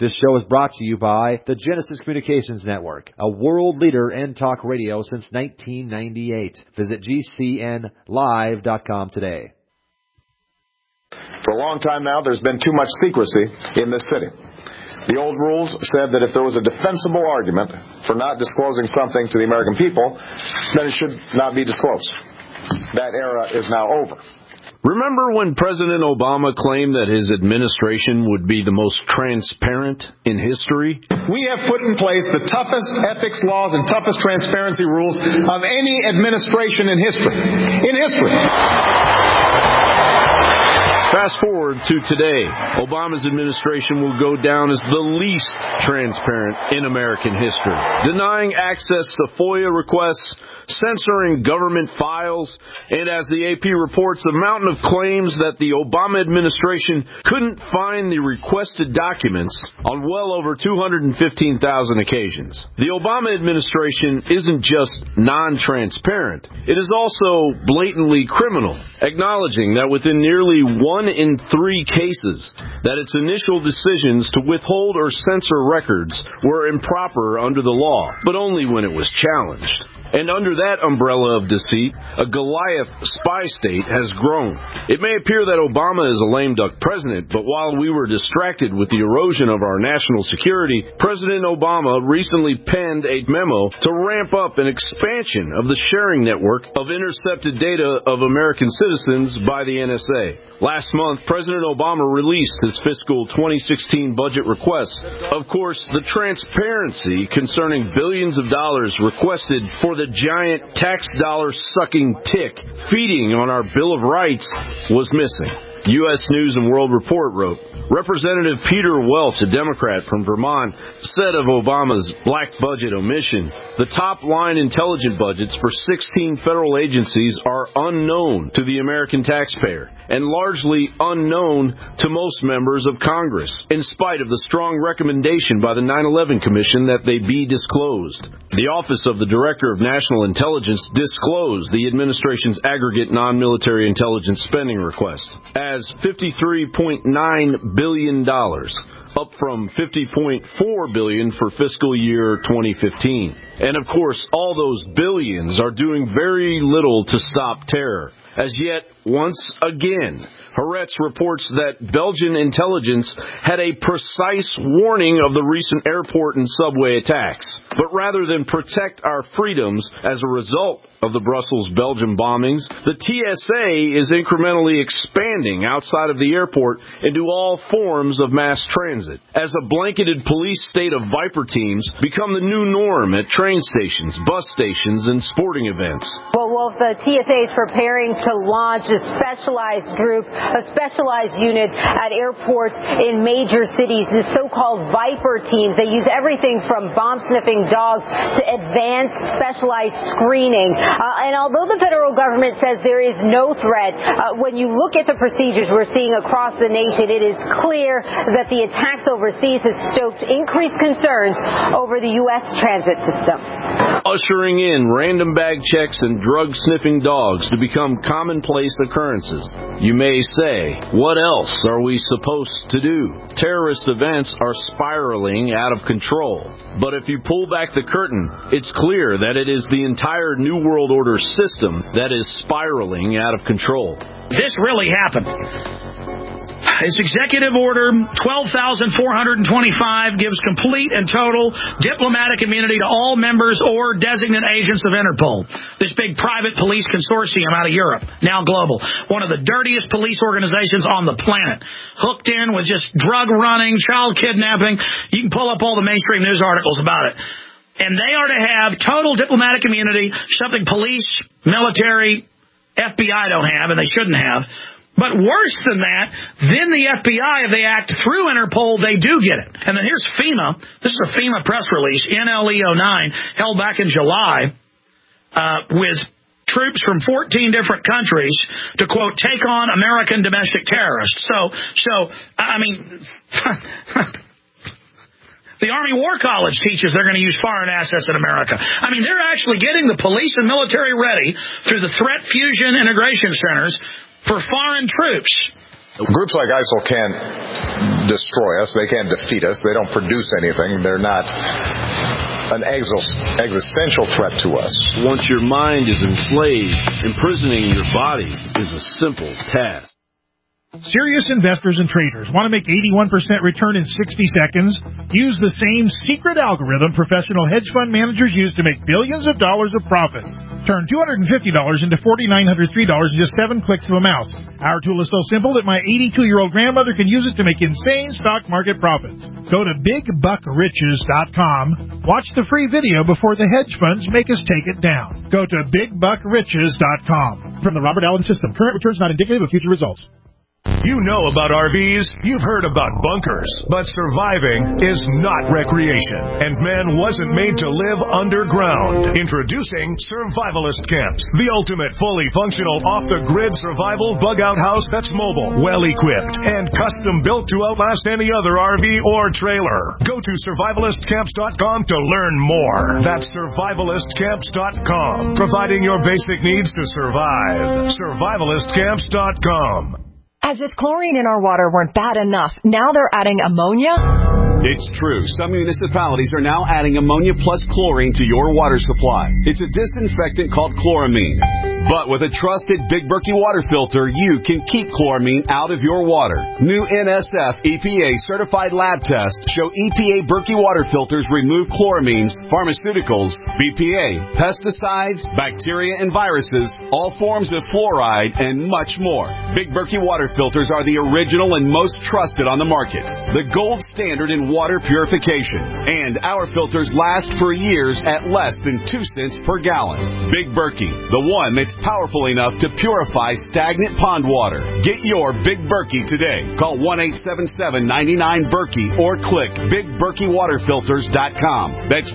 This show is brought to you by the Genesis Communications Network, a world leader in talk radio since 1998. Visit GCNlive.com today. For a long time now, there's been too much secrecy in this city. The old rules said that if there was a defensible argument for not disclosing something to the American people, then it should not be disclosed. That era is now over. Remember when President Obama claimed that his administration would be the most transparent in history? We have put in place the toughest ethics laws and toughest transparency rules of any administration in history. Fast forward to today. Obama's administration will go down as the least transparent in American history, denying access to FOIA requests, censoring government files, and as the AP reports, a mountain of claims that the Obama administration couldn't find the requested documents on well over 215,000 occasions. The Obama administration isn't just non-transparent, it is also blatantly criminal, acknowledging that within nearly 1 in 3 cases that its initial decisions to withhold or censor records were improper under the law, but only when it was challenged. And under that umbrella of deceit, a Goliath spy state has grown. It may appear that Obama is a lame duck president, but while we were distracted with the erosion of our national security, President Obama recently penned a memo to ramp up an expansion of the sharing network of intercepted data of American citizens by the NSA. Last month, President Obama released his fiscal 2016 budget request. Of course, the transparency concerning billions of dollars requested for the giant tax dollar sucking tick feeding on our Bill of Rights was missing. U.S. News and World Report wrote, Representative Peter Welch, a Democrat from Vermont, said of Obama's black budget omission, the top-line intelligence budgets for 16 federal agencies are unknown to the American taxpayer and largely unknown to most members of Congress, in spite of the strong recommendation by the 9/11 Commission that they be disclosed. The Office of the Director of National Intelligence disclosed the administration's aggregate non-military intelligence spending request as $53.9 billion, up from $50.4 billion for fiscal year 2015. And of course, all those billions are doing very little to stop terror. As yet, once again, Haaretz reports that Belgian intelligence had a precise warning of the recent airport and subway attacks. But rather than protect our freedoms as a result of the Brussels-Belgium bombings, the TSA is incrementally expanding outside of the airport into all forms of mass transit, as a blanketed police state of Viper teams become the new norm at train stations, bus stations, and sporting events. Well, Wolf, the TSA is preparing to launch a specialized group, a specialized unit at airports in major cities, the so-called Viper teams. They use everything from bomb-sniffing dogs to advanced specialized screening. And although the federal government says there is no threat, when you look at the procedures we're seeing across the nation, it is clear that the attacks overseas has stoked increased concerns over the U.S. transit system. Ushering in random bag checks and drug-sniffing dogs to become commonplace occurrences. You may say, what else are we supposed to do? Terrorist events are spiraling out of control. But if you pull back the curtain, it's clear that it is the entire New World Order system that is spiraling out of control. This really happened. His executive order 12,425 gives complete and total diplomatic immunity to all members or designate agents of Interpol, this big private police consortium out of Europe, now global, one of the dirtiest police organizations on the planet, hooked in with just drug running, child kidnapping. You can pull up all the mainstream news articles about it. And they are to have total diplomatic immunity, something police, military, FBI don't have, and they shouldn't have. But worse than that, then the FBI, if they act through Interpol, they do get it. And then here's FEMA. This is a FEMA press release, NLE09, held back in July, with troops from 14 different countries to, quote, take on American domestic terrorists. So I mean, the Army War College teaches they're going to use foreign assets in America. I mean, they're actually getting the police and military ready through the Threat Fusion Integration Centers for foreign troops. Groups like ISIL can destroy us. They can't defeat us. They don't produce anything. They're not an existential threat to us. Once your mind is enslaved, imprisoning your body is a simple task. Serious investors and traders want to make 81% return in 60 seconds? Use the same secret algorithm professional hedge fund managers use to make billions of dollars of profits. Turn $250 into $4,903 in just 7 clicks of a mouse. Our tool is so simple that my 82-year-old grandmother can use it to make insane stock market profits. Go to BigBuckRiches.com. Watch the free video before the hedge funds make us take it down. Go to BigBuckRiches.com. From the Robert Allen System. Current returns not indicative of future results. You know about RVs, you've heard about bunkers, but surviving is not recreation, and man wasn't made to live underground. Introducing Survivalist Camps, the ultimate fully functional off-the-grid survival bug-out house that's mobile, well-equipped, and custom-built to outlast any other RV or trailer. Go to survivalistcamps.com to learn more. That's survivalistcamps.com, providing your basic needs to survive. Survivalistcamps.com. As if chlorine in our water weren't bad enough, now they're adding ammonia? It's true. Some municipalities are now adding ammonia plus chlorine to your water supply. It's a disinfectant called chloramine. But with a trusted Big Berkey water filter, you can keep chloramine out of your water. New NSF EPA certified lab tests show EPA Berkey water filters remove chloramines, pharmaceuticals, BPA, pesticides, bacteria and viruses, all forms of fluoride, and much more. Big Berkey water filters are the original and most trusted on the market. The gold standard in water purification. And our filters last for years at less than 2 cents per gallon. Big Berkey, the one that's powerful enough to purify stagnant pond water. Get your Big Berkey today. Call 1-877-99-BERKEY or click BigBerkeyWaterFilters.com. That's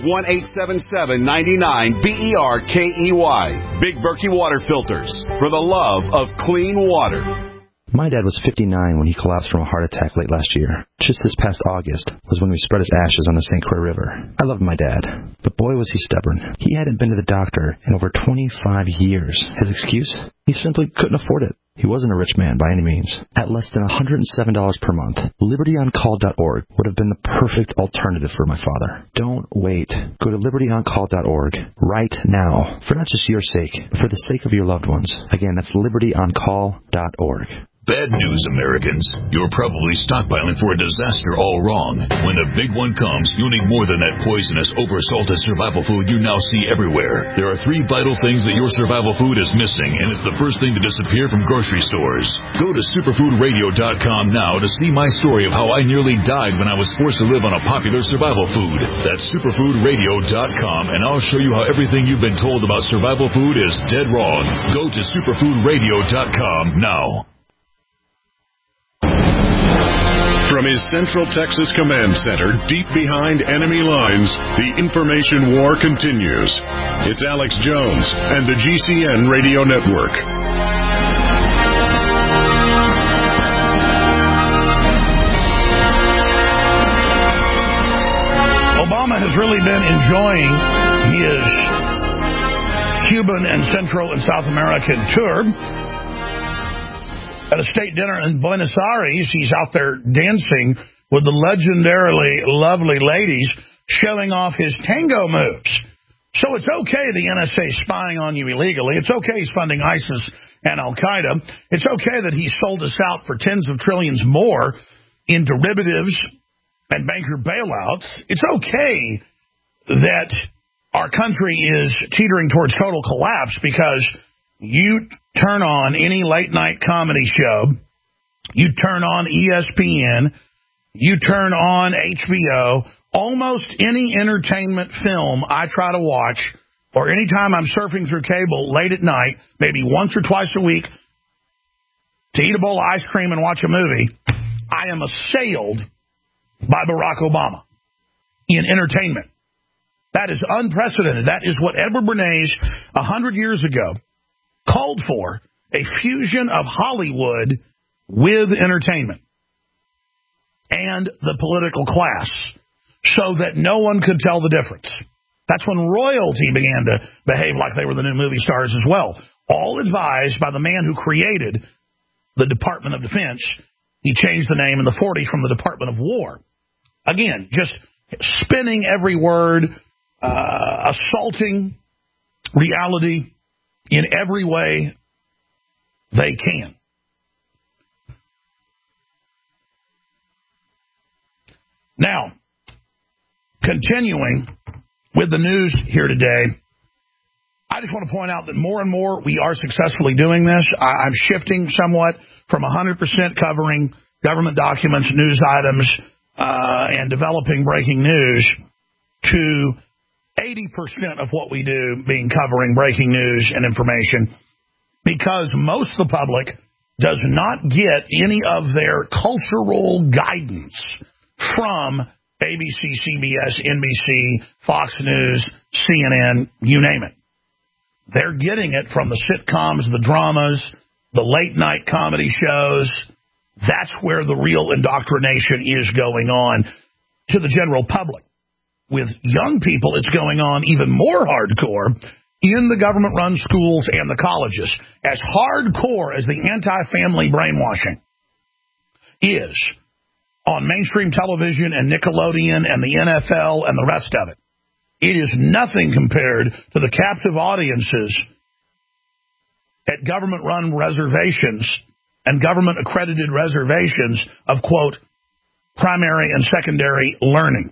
1-877-99-BERKEY. Big Berkey Water Filters, for the love of clean water. My dad was 59 when he collapsed from a heart attack late last year. Just this past August was when we spread his ashes on the St. Croix River. I loved my dad, but boy was he stubborn. He hadn't been to the doctor in over 25 years. His excuse? He simply couldn't afford it. He wasn't a rich man by any means. At less than $107 per month, LibertyOnCall.org would have been the perfect alternative for my father. Don't wait. Go to LibertyOnCall.org right now, for not just your sake, but for the sake of your loved ones. Again, that's LibertyOnCall.org. Bad news, Americans. You're probably stockpiling for a disaster all wrong. When the big one comes, you'll need more than that poisonous, oversalted survival food you now see everywhere. There are 3 vital things that your survival food is missing, and it's the first thing to disappear from grocery stores. Go to superfoodradio.com now to see my story of how I nearly died when I was forced to live on a popular survival food. That's superfoodradio.com, and I'll show you how everything you've been told about survival food is dead wrong. Go to superfoodradio.com now. From his Central Texas Command Center, deep behind enemy lines, the information war continues. It's Alex Jones and the GCN Radio Network. Obama has really been enjoying his Cuban and Central and South American tour. At a state dinner in Buenos Aires, he's out there dancing with the legendarily lovely ladies, showing off his tango moves. So it's okay the NSA is spying on you illegally. It's okay he's funding ISIS and Al-Qaeda. It's okay that he sold us out for tens of trillions more in derivatives and banker bailouts. It's okay that our country is teetering towards total collapse because you turn on any late-night comedy show, you turn on ESPN, you turn on HBO, almost any entertainment film I try to watch, or anytime I'm surfing through cable late at night, maybe once or twice a week, to eat a bowl of ice cream and watch a movie, I am assailed by Barack Obama in entertainment. That is unprecedented. That is what Edward Bernays 100 years ago called for, a fusion of Hollywood with entertainment and the political class so that no one could tell the difference. That's when royalty began to behave like they were the new movie stars as well, all advised by the man who created the Department of Defense He changed the name in the 40s from the Department of War. Again, just spinning every word, assaulting reality in every way they can. Now, continuing with the news here today, I just want to point out that more and more we are successfully doing this. I'm shifting somewhat from 100% covering government documents, news items, and developing breaking news to 80% of what we do being covering breaking news and information, because most of the public does not get any of their cultural guidance from ABC, CBS, NBC, Fox News, CNN, you name it. They're getting it from the sitcoms, the dramas, the late-night comedy shows. That's where the real indoctrination is going on to the general public. With young people, it's going on even more hardcore in the government-run schools and the colleges. As hardcore as the anti-family brainwashing is on mainstream television and Nickelodeon and the NFL and the rest of it, it is nothing compared to the captive audiences at government-run reservations and government-accredited reservations of, quote, primary and secondary learning.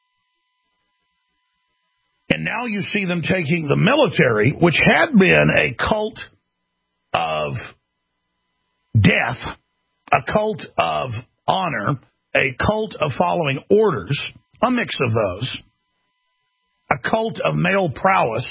And now you see them taking the military, which had been a cult of death, a cult of honor, a cult of following orders, a mix of those, a cult of male prowess,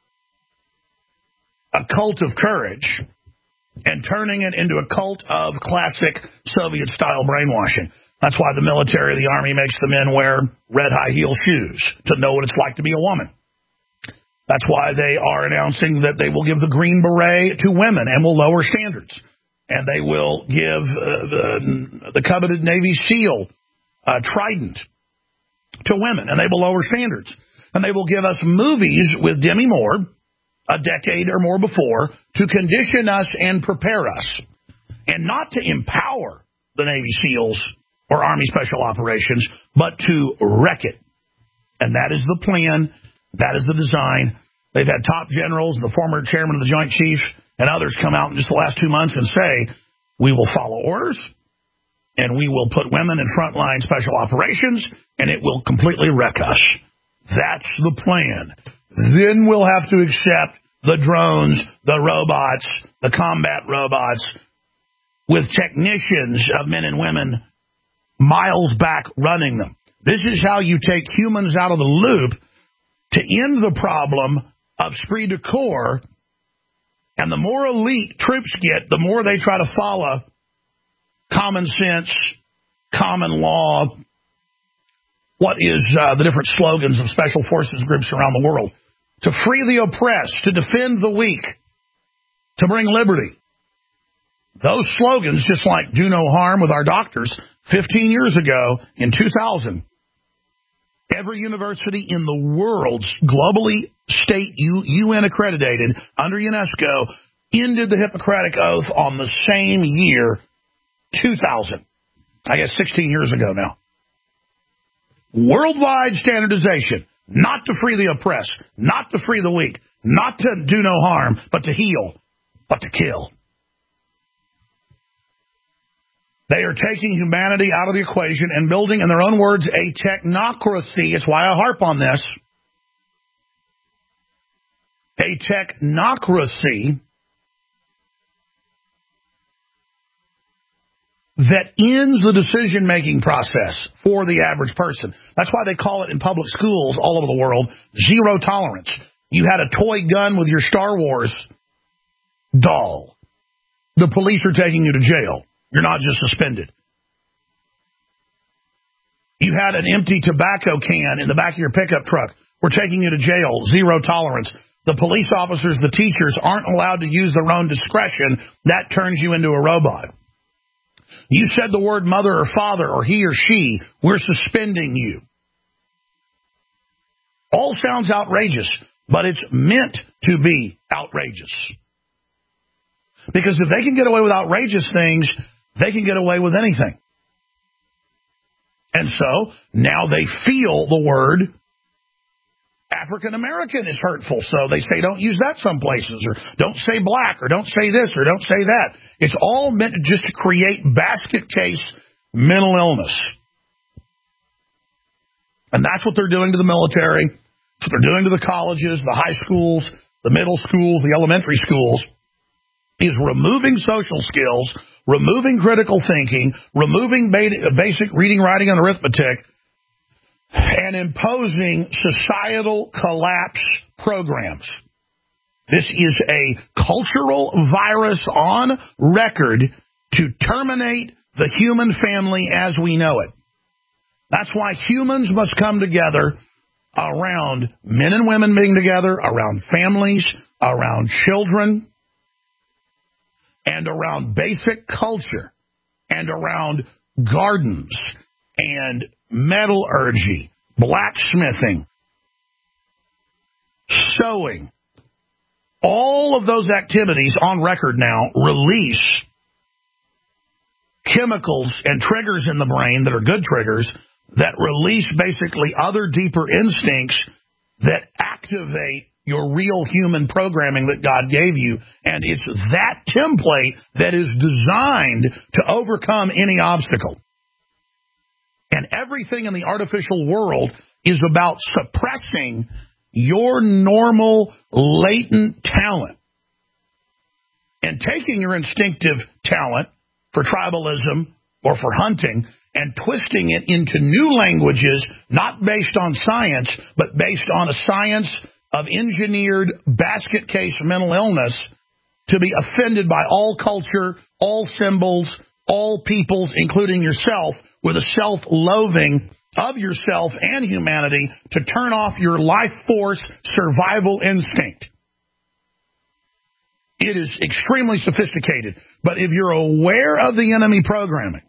a cult of courage, and turning it into a cult of classic Soviet-style brainwashing. That's why the military, the Army, makes the men wear red high-heel shoes to know what it's like to be a woman. That's why they are announcing that they will give the Green Beret to women and will lower standards. And they will give the coveted Navy SEAL Trident to women, and they will lower standards. And they will give us movies with Demi Moore a decade or more before to condition us and prepare us, and not to empower the Navy SEALs or Army Special Operations, but to wreck it. And that is the plan. That is the design. They've had top generals, the former chairman of the Joint Chiefs, and others come out in just the last 2 months and say, we will follow orders, and we will put women in frontline special operations, and it will completely wreck us. That's the plan. Then we'll have to accept the drones, the robots, the combat robots, with technicians of men and women miles back running them. This is how you take humans out of the loop to end the problem of esprit de corps. And the more elite troops get, the more they try to follow common sense, common law. What is the different slogans of special forces groups around the world? To free the oppressed, to defend the weak, to bring liberty. Those slogans, just like do no harm with our doctors, 15 years ago in 2000, every university in the world, globally state UN accredited under UNESCO, ended the Hippocratic Oath on the same year, 2000. I guess 16 years ago now. Worldwide standardization, not to free the oppressed, not to free the weak, not to do no harm, but to heal, but to kill. They are taking humanity out of the equation and building, in their own words, a technocracy. It's why I harp on this. A technocracy that ends the decision-making process for the average person. That's why they call it in public schools all over the world, zero tolerance. You had a toy gun with your Star Wars doll. The police are taking you to jail. You're not just suspended. You had an empty tobacco can in the back of your pickup truck. We're taking you to jail. Zero tolerance. The police officers, the teachers aren't allowed to use their own discretion. That turns you into a robot. You said the word mother or father or he or she, we're suspending you. All sounds outrageous, but it's meant to be outrageous. Because if they can get away with outrageous things, they can get away with anything. And so now they feel the word African American is hurtful, so they say don't use that some places, or don't say black, or don't say this, or don't say that. It's all meant just to create basket case mental illness. And that's what they're doing to the military. That's what they're doing to the colleges, the high schools, the middle schools, the elementary schools, is removing social skills, removing critical thinking, removing basic reading, writing, and arithmetic, and imposing societal collapse programs. This is a cultural virus on record to terminate the human family as we know it. That's why humans must come together around men and women being together, around families, around children, and around basic culture, and around gardens, and metallurgy, blacksmithing, sewing. All of those activities on record now release chemicals and triggers in the brain that are good triggers that release basically other deeper instincts that activate your real human programming that God gave you. And it's that template that is designed to overcome any obstacle. And everything in the artificial world is about suppressing your normal, latent talent and taking your instinctive talent for tribalism or for hunting and twisting it into new languages, not based on science, but based on a science of engineered basket case mental illness to be offended by all culture, all symbols, all peoples, including yourself, with a self-loathing of yourself and humanity to turn off your life force survival instinct. It is extremely sophisticated. But if you're aware of the enemy programming,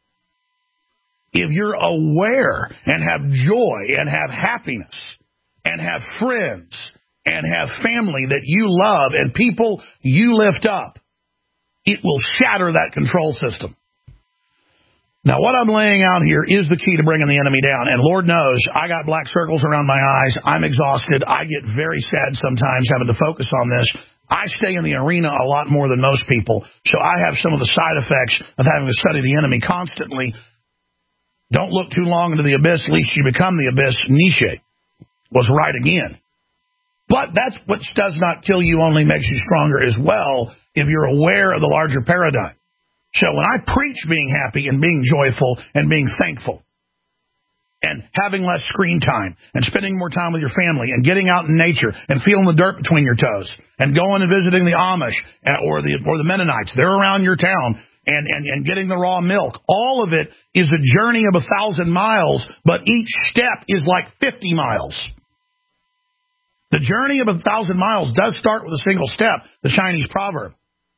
if you're aware and have joy and have happiness and have friends and have family that you love and people you lift up, it will shatter that control system. Now, what I'm laying out here is the key to bringing the enemy down. And Lord knows, I got black circles around my eyes. I'm exhausted. I get very sad sometimes having to focus on this. I stay in the arena a lot more than most people, so I have some of the side effects of having to study the enemy constantly. Don't look too long into the abyss, lest you become the abyss. Nietzsche was right again. But that's what does not kill you, only makes you stronger as well, if you're aware of the larger paradigm. So when I preach being happy and being joyful and being thankful and having less screen time and spending more time with your family and getting out in nature and feeling the dirt between your toes and going and visiting the Amish or the Mennonites, they're around your town, and getting the raw milk, all of it is a journey of 1,000 miles, but each step is like 50 miles. The journey of 1,000 miles does start with a single step, the Chinese proverb.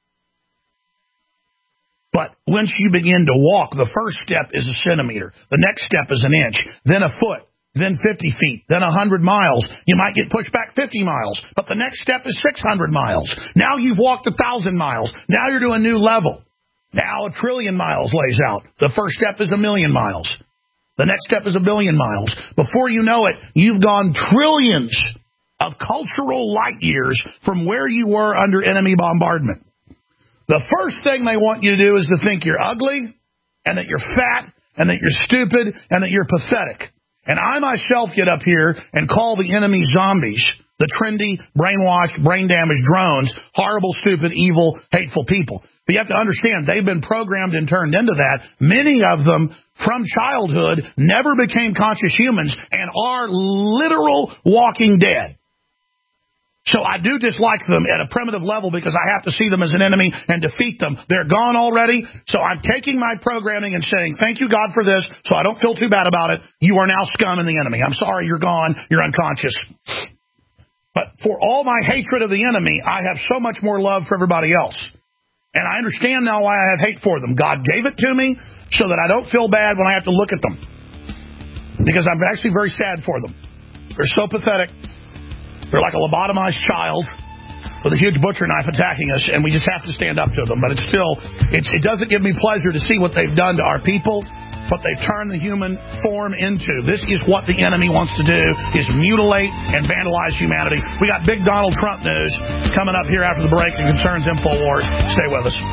But once you begin to walk, the first step is a centimeter. The next step is an inch, then a foot, then 50 feet, then 100 miles. You might get pushed back 50 miles, but the next step is 600 miles. Now you've walked 1,000 miles. Now you're to a new level. Now 1 trillion miles lays out. The first step is 1 million miles. The next step is 1 billion miles. Before you know it, you've gone trillions of cultural light years from where you were under enemy bombardment. The first thing they want you to do is to think you're ugly, and that you're fat, and that you're stupid, and that you're pathetic. And I myself get up here and call the enemy zombies, the trendy, brainwashed, brain-damaged drones, horrible, stupid, evil, hateful people. But you have to understand, they've been programmed and turned into that. Many of them, from childhood, never became conscious humans and are literal walking dead. So I do dislike them at a primitive level because I have to see them as an enemy and defeat them. They're gone already. So I'm taking my programming and saying, thank you, God, for this, so I don't feel too bad about it. You are now scum and the enemy. I'm sorry, you're gone. You're unconscious. But for all my hatred of the enemy, I have so much more love for everybody else. And I understand now why I have hate for them. God gave it to me so that I don't feel bad when I have to look at them. Because I'm actually very sad for them. They're so pathetic. They're like a lobotomized child. with a huge butcher knife attacking us, and we just have to stand up to them. But it doesn't give me pleasure to see what they've done to our people, what they've turned the human form into. This is what the enemy wants to do, is mutilate and vandalize humanity. We got big Donald Trump news coming up here after the break that concerns InfoWars. Stay with us.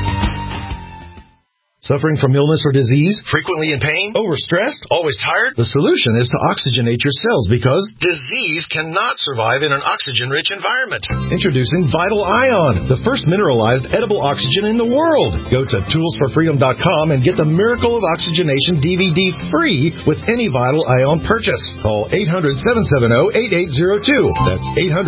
Suffering from illness or disease? Frequently in pain? Overstressed? Always tired? The solution is to oxygenate your cells because disease cannot survive in an oxygen-rich environment. Introducing Vital Ion, the first mineralized edible oxygen in the world. Go to toolsforfreedom.com and get the Miracle of Oxygenation DVD free with any Vital Ion purchase. Call 800-770-8802. That's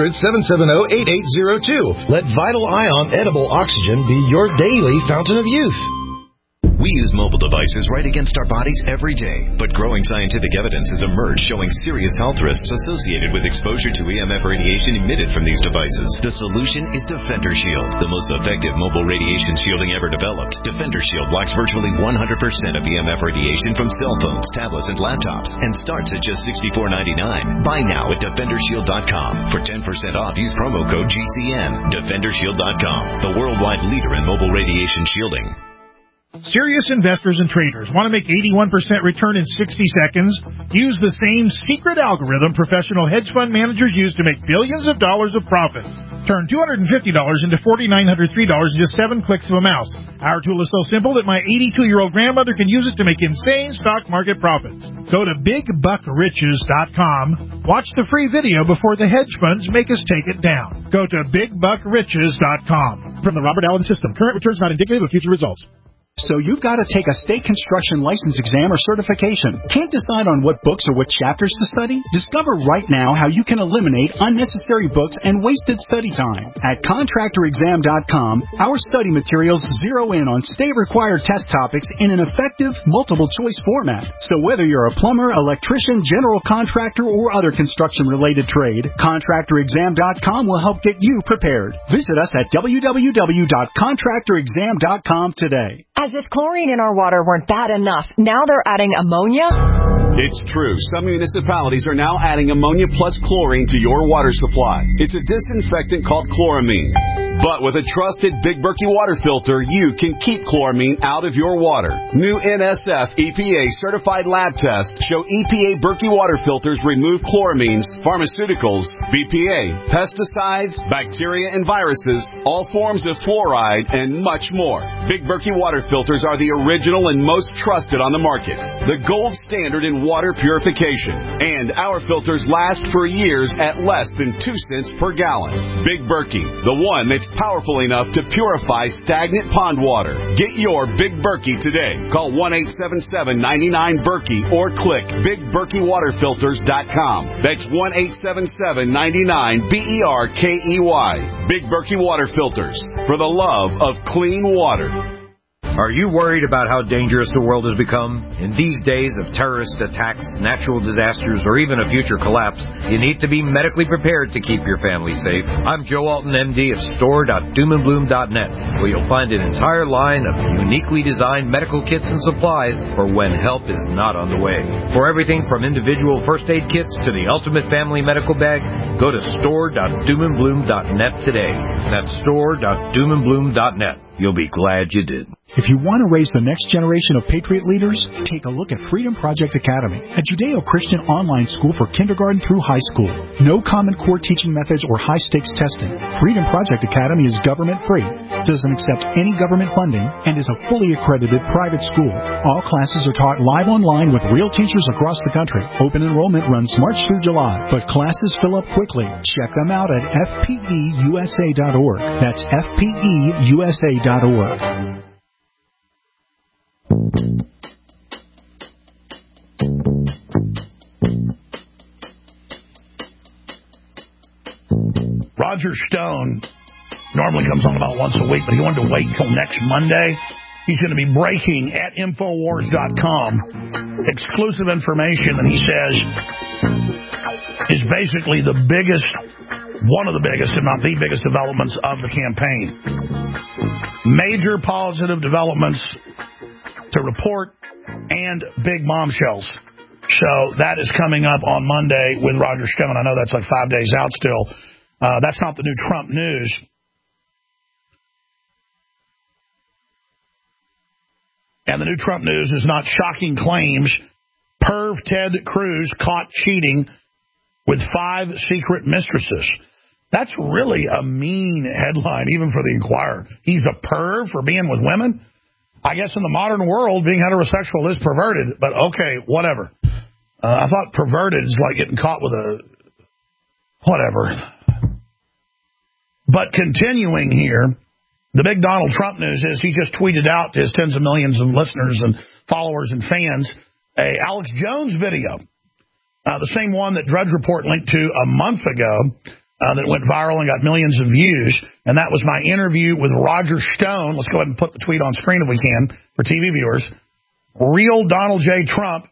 800-770-8802. Let Vital Ion edible oxygen be your daily fountain of youth. We use mobile devices right against our bodies every day, but growing scientific evidence has emerged showing serious health risks associated with exposure to EMF radiation emitted from these devices. The solution is Defender Shield, the most effective mobile radiation shielding ever developed. Defender Shield blocks virtually 100% of EMF radiation from cell phones, tablets, and laptops, and starts at just $64.99. Buy now at DefenderShield.com. For 10% off, use promo code GCN. DefenderShield.com, the worldwide leader in mobile radiation shielding. Serious investors and traders want to make 81% return in 60 seconds? Use the same secret algorithm professional hedge fund managers use to make billions of dollars of profits. Turn $250 into $4,903 in just 7 clicks of a mouse. Our tool is so simple that my 82-year-old grandmother can use it to make insane stock market profits. Go to BigBuckRiches.com. Watch the free video before the hedge funds make us take it down. Go to BigBuckRiches.com. From the Robert Allen System, current returns not indicative of future results. So you've got to take a state construction license exam or certification. Can't decide on what books or what chapters to study? Discover right now how you can eliminate unnecessary books and wasted study time. At ContractorExam.com, our study materials zero in on state-required test topics in an effective, multiple-choice format. So whether you're a plumber, electrician, general contractor, or other construction-related trade, ContractorExam.com will help get you prepared. Visit us at www.ContractorExam.com today. As if chlorine in our water weren't bad enough, now they're adding ammonia? It's true. Some municipalities are now adding ammonia plus chlorine to your water supply. It's a disinfectant called chloramine. But with a trusted Big Berkey water filter, you can keep chloramine out of your water. New NSF EPA certified lab tests show EPA Berkey water filters remove chloramines, pharmaceuticals, BPA, pesticides, bacteria and viruses, all forms of fluoride, and much more. Big Berkey water filters are the original and most trusted on the market. The gold standard in water purification. And our filters last for years at less than 2 cents per gallon. Big Berkey, the one that's powerful enough to purify stagnant pond water. Get your Big Berkey today. Call 1-877-99-BERKEY or click BigBerkeyWaterFilters.com. That's 1-877-99-BERKEY. Big Berkey Water Filters, for the love of clean water. Are you worried about how dangerous the world has become? In these days of terrorist attacks, natural disasters, or even a future collapse, you need to be medically prepared to keep your family safe. I'm Joe Alton, MD of store.doomandbloom.net, where you'll find an entire line of uniquely designed medical kits and supplies for when help is not on the way. For everything from individual first aid kits to the ultimate family medical bag, go to store.doomandbloom.net today. That's store.doomandbloom.net. You'll be glad you did. If you want to raise the next generation of Patriot leaders, take a look at Freedom Project Academy, a Judeo-Christian online school for kindergarten through high school. No Common Core teaching methods or high-stakes testing. Freedom Project Academy is government-free, doesn't accept any government funding, and is a fully accredited private school. All classes are taught live online with real teachers across the country. Open enrollment runs March through July, but classes fill up quickly. Check them out at fpeusa.org. That's fpeusa.org. Roger Stone normally comes on about once a week, but he wanted to wait until next Monday. He's going to be breaking at Infowars.com exclusive information that he says is basically the biggest, one of the biggest, if not the biggest developments of the campaign. Major positive developments to report and big bombshells. So that is coming up on Monday with Roger Stone. I know that's like 5 days out still. That's not the new Trump news. And the new Trump news is not shocking claims. Perv Ted Cruz caught cheating with 5 secret mistresses. That's really a mean headline, even for the Inquirer. He's a perv for being with women? I guess in the modern world, being heterosexual is perverted, but okay, whatever. I thought perverted is like getting caught with a... whatever. But continuing here, the big Donald Trump news is he just tweeted out to his tens of millions of listeners and followers and fans a Alex Jones video, the same one that Drudge Report linked to a month ago that went viral and got millions of views, and that was my interview with Roger Stone. Let's go ahead and put the tweet on screen if we can for TV viewers. Real Donald J. Trump.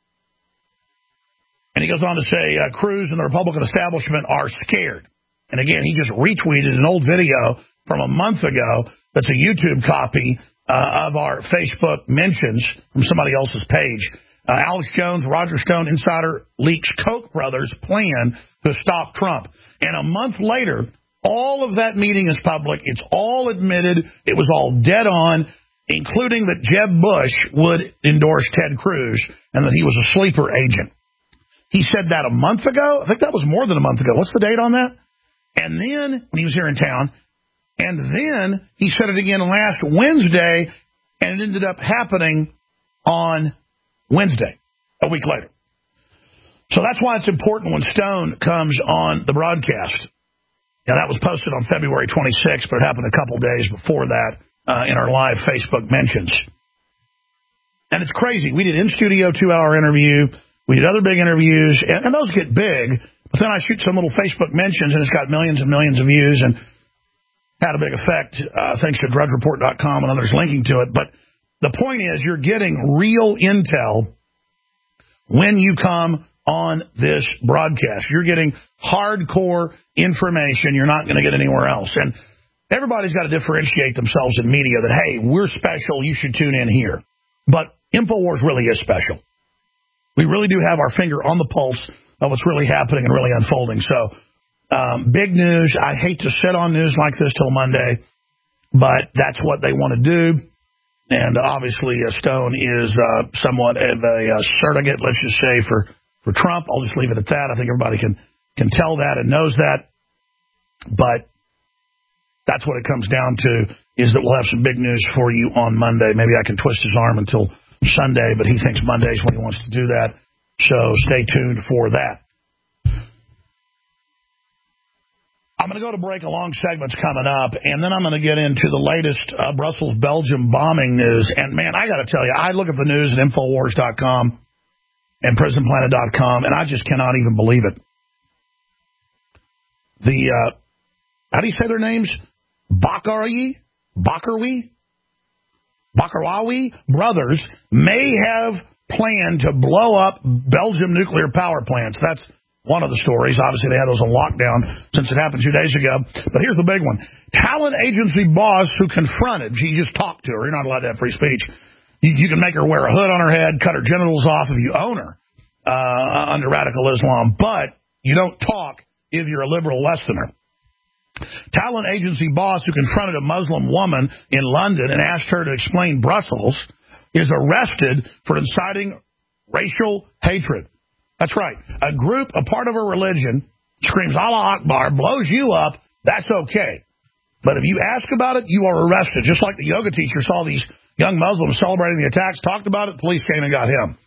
And he goes on to say Cruz and the Republican establishment are scared. And again, he just retweeted an old video from a month ago that's a YouTube copy of our Facebook mentions from somebody else's page. Alex Jones, Roger Stone, insider leaks Koch brothers' plan to stop Trump. And a month later, all of that meeting is public. It's all admitted. It was all dead on, including that Jeb Bush would endorse Ted Cruz and that he was a sleeper agent. He said that a month ago. I think that was more than a month ago. What's the date on that? And then, when he was here in town, and then he said it again last Wednesday, and it ended up happening on Wednesday, a week later. So that's why it's important when Stone comes on the broadcast. Now, that was posted on February 26th, but it happened a couple days before that in our live Facebook mentions. And it's crazy. We did in-studio 2-hour interview. We did other big interviews, and those get big. But then I shoot some little Facebook mentions, and it's got millions and millions of views and had a big effect, thanks to DrudgeReport.com and others linking to it. But the point is, you're getting real intel when you come on this broadcast. You're getting hardcore information you're not going to get anywhere else. And everybody's got to differentiate themselves in media that, hey, we're special, you should tune in here. But InfoWars really is special. We really do have our finger on the pulse of what's really happening and really unfolding. So, big news. I hate to sit on news like this till Monday, but that's what they want to do. And obviously, Stone is somewhat of a surrogate, let's just say, for Trump. I'll just leave it at that. I think everybody can tell that and knows that. But that's what it comes down to, is that we'll have some big news for you on Monday. Maybe I can twist his arm until Sunday, but he thinks Monday's when he wants to do that. So stay tuned for that. I'm going to go to break. A long segment's coming up, and then I'm going to get into the latest Brussels, Belgium bombing news. And, man, I got to tell you, I look at the news at Infowars.com and PrisonPlanet.com, and I just cannot even believe it. The, how do you say their names? Bakarwi brothers may have planned to blow up Belgium nuclear power plants. That's one of the stories. Obviously, they had those on lockdown since it happened 2 days ago. But here's the big one. Talent agency boss who confronted, she just talked to her. You're not allowed to have free speech. You can make her wear a hood on her head, cut her genitals off if you own her under radical Islam. But you don't talk if you're a liberal less than her. Talent agency boss who confronted a Muslim woman in London and asked her to explain Brussels is arrested for inciting racial hatred. That's right. A group, a part of a religion, screams Allah Akbar, blows you up, that's okay. But if you ask about it, you are arrested. Just like the yoga teacher saw these young Muslims celebrating the attacks, talked about it, the police came and got him.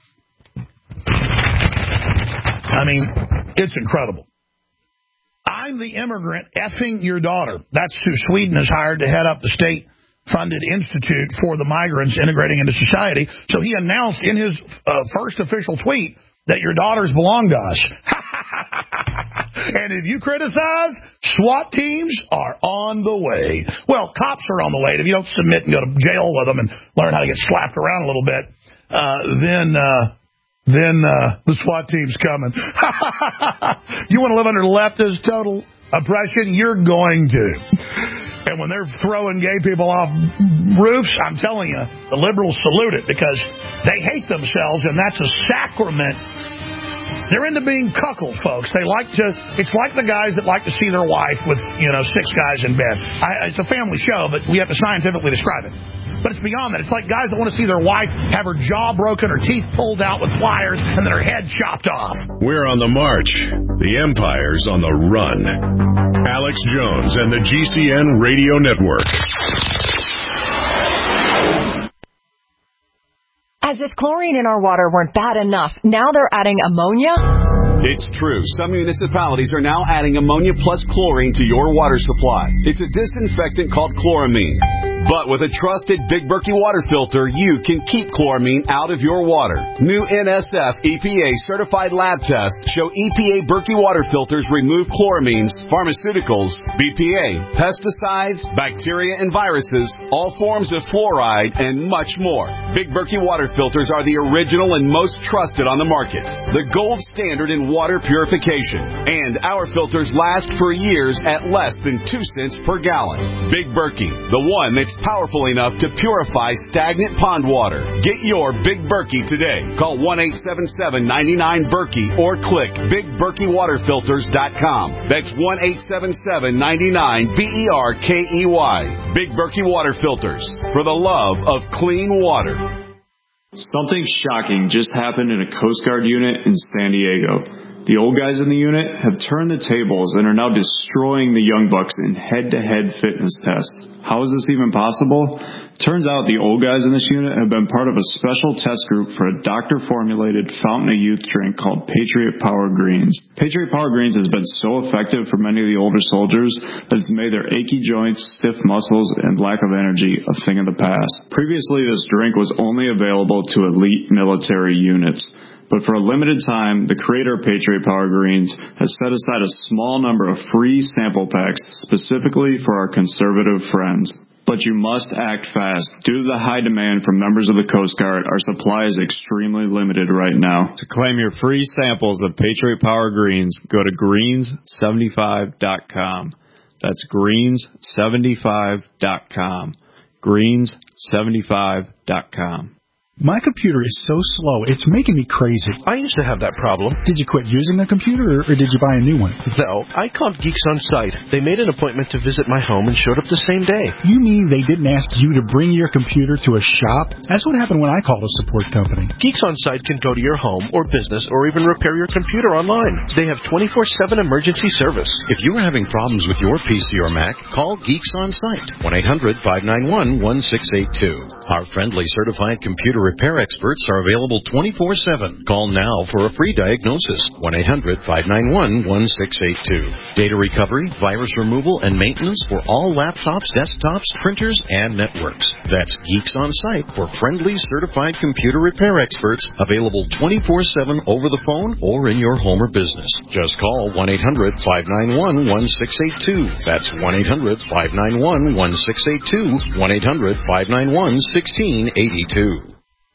I mean, it's incredible. I'm the immigrant effing your daughter. That's who Sweden has hired to head up the state-funded institute for the migrants integrating into society. So he announced in his first official tweet that your daughters belong to us. And if you criticize, SWAT teams are on the way. Well, cops are on the way. If you don't submit and go to jail with them and learn how to get slapped around a little bit, then the SWAT team's coming. You want to live under leftist total oppression? You're going to. And when they're throwing gay people off roofs, I'm telling you, the liberals salute it because they hate themselves, and that's a sacrament They're into being cuckold, folks. It's like the guys that like to see their wife with, 6 guys in bed. It's a family show, but we have to scientifically describe it. But it's beyond that. It's like guys that want to see their wife have her jaw broken, her teeth pulled out with pliers, and then her head chopped off. We're on the march. The Empire's on the run. Alex Jones and the GCN Radio Network. As if chlorine in our water weren't bad enough, now they're adding ammonia? It's true. Some municipalities are now adding ammonia plus chlorine to your water supply. It's a disinfectant called chloramine. But with a trusted Big Berkey water filter, you can keep chloramine out of your water. New NSF EPA certified lab tests show EPA Berkey water filters remove chloramines, pharmaceuticals, BPA, pesticides, bacteria and viruses, all forms of fluoride, and much more. Big Berkey water filters are the original and most trusted on the market. The gold standard in water purification. And our filters last for years at less than 2 cents per gallon. Big Berkey, the one that's powerful enough to purify stagnant pond water. Get your Big Berkey today. Call 1-877-99-BERKEY or click BigBerkeyWaterFilters.com. That's 1-877-99-BERKEY. Big Berkey Water Filters, for the love of clean water. Something shocking just happened in a Coast Guard unit in San Diego. The old guys in the unit have turned the tables and are now destroying the young bucks in head-to-head fitness tests. How is this even possible? Turns out the old guys in this unit have been part of a special test group for a doctor-formulated fountain of youth drink called Patriot Power Greens. Patriot Power Greens has been so effective for many of the older soldiers that it's made their achy joints, stiff muscles, and lack of energy a thing of the past. Previously, this drink was only available to elite military units. But for a limited time, the creator of Patriot Power Greens has set aside a small number of free sample packs specifically for our conservative friends. But you must act fast. Due to the high demand from members of the Coast Guard, our supply is extremely limited right now. To claim your free samples of Patriot Power Greens, go to greens75.com. That's greens75.com. greens75.com. My computer is so slow, it's making me crazy. I used to have that problem. Did you quit using the computer, or did you buy a new one? No, I called Geeks On Site. They made an appointment to visit my home and showed up the same day. You mean they didn't ask you to bring your computer to a shop? That's what happened when I called a support company. Geeks On Site can go to your home or business or even repair your computer online. They have 24/7 emergency service. If you are having problems with your PC or Mac, call Geeks On Site. 1-800-591-1682. Our friendly certified computer repair experts are available 24/7. Call now for a free diagnosis. 1-800-591-1682. Data recovery, virus removal, and maintenance for all laptops, desktops, printers, and networks. That's Geeks On Site for friendly certified computer repair experts, available 24/7 over the phone or in your home or business. Just call 1-800-591-1682. That's 1-800-591-1682. 1-800-591-1682.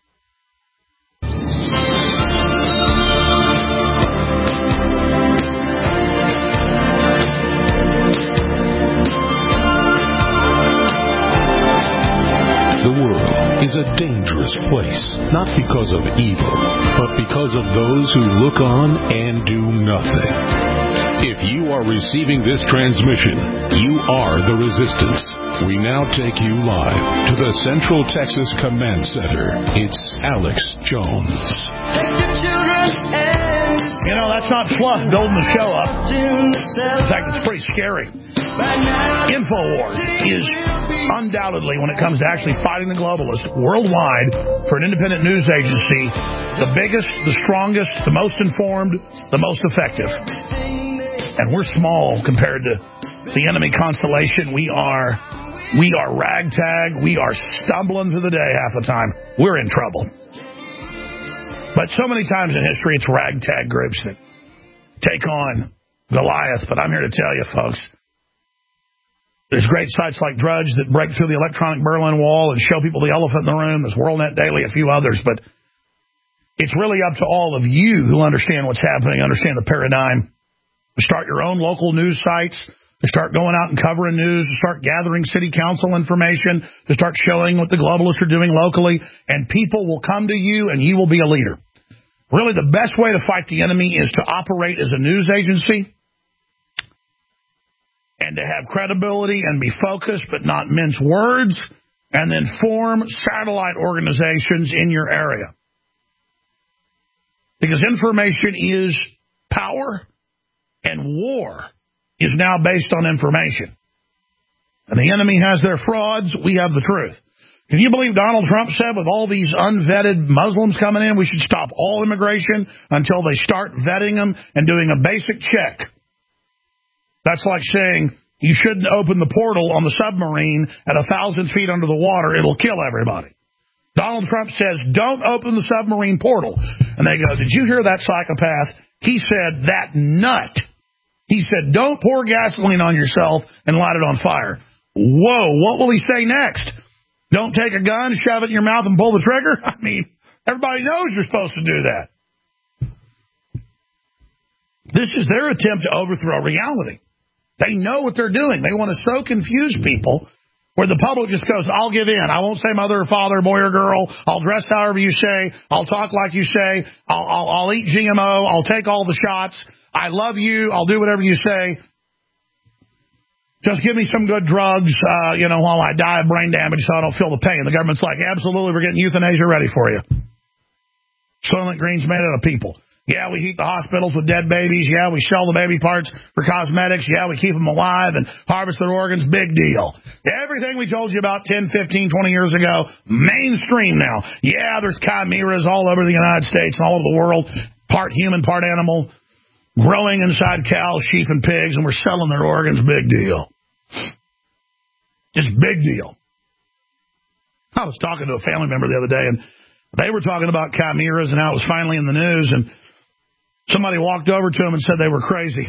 Is a dangerous place, not because of evil, but because of those who look on and do nothing. If you are receiving this transmission, you are the resistance. We now take you live to the Central Texas Command Center. It's Alex Jones. You know, that's not fluff building the show up. In fact, it's pretty scary. InfoWars is undoubtedly, when it comes to actually fighting the globalists worldwide for an independent news agency, the biggest, the strongest, the most informed, the most effective. And we're small compared to the enemy constellation. We are ragtag. We are stumbling through the day half the time. We're in trouble. But so many times in history, it's ragtag groups that take on Goliath. But I'm here to tell you, folks, there's great sites like Drudge that break through the electronic Berlin Wall and show people the elephant in the room. There's WorldNet Daily, a few others. But it's really up to all of you who understand what's happening, understand the paradigm, to start your own local news sites, to start going out and covering news, to start gathering city council information, to start showing what the globalists are doing locally, and people will come to you and you will be a leader. Really, the best way to fight the enemy is to operate as a news agency and to have credibility and be focused but not mince words, and then form satellite organizations in your area. Because information is power, and war is now based on information. And the enemy has their frauds, we have the truth. Can you believe Donald Trump said with all these unvetted Muslims coming in, we should stop all immigration until they start vetting them and doing a basic check? That's like saying you shouldn't open the portal on the submarine at 1,000 feet under the water. It'll kill everybody. Donald Trump says, don't open the submarine portal. And they go, did you hear that psychopath? He said, that nut. He said, don't pour gasoline on yourself and light it on fire. Whoa, what will he say next? Don't take a gun, shove it in your mouth, and pull the trigger? I mean, everybody knows you're supposed to do that. This is their attempt to overthrow reality. They know what they're doing. They want to so confuse people where the public just goes, I'll give in. I won't say mother or father, boy or girl. I'll dress however you say. I'll talk like you say. I'll eat GMO. I'll take all the shots. I love you. I'll do whatever you say. Just give me some good drugs, while I die of brain damage so I don't feel the pain. The government's like, absolutely, we're getting euthanasia ready for you. Soylent Green's made out of people. Yeah, we heat the hospitals with dead babies. Yeah, we sell the baby parts for cosmetics. Yeah, we keep them alive and harvest their organs. Big deal. Everything we told you about 10, 15, 20 years ago, mainstream now. Yeah, there's chimeras all over the United States and all over the world, part human, part animal, growing inside cows, sheep, and pigs, and we're selling their organs. Big deal. Just big deal. I was talking to a family member the other day, and they were talking about chimeras and how it was finally in the news, and somebody walked over to them and said they were crazy.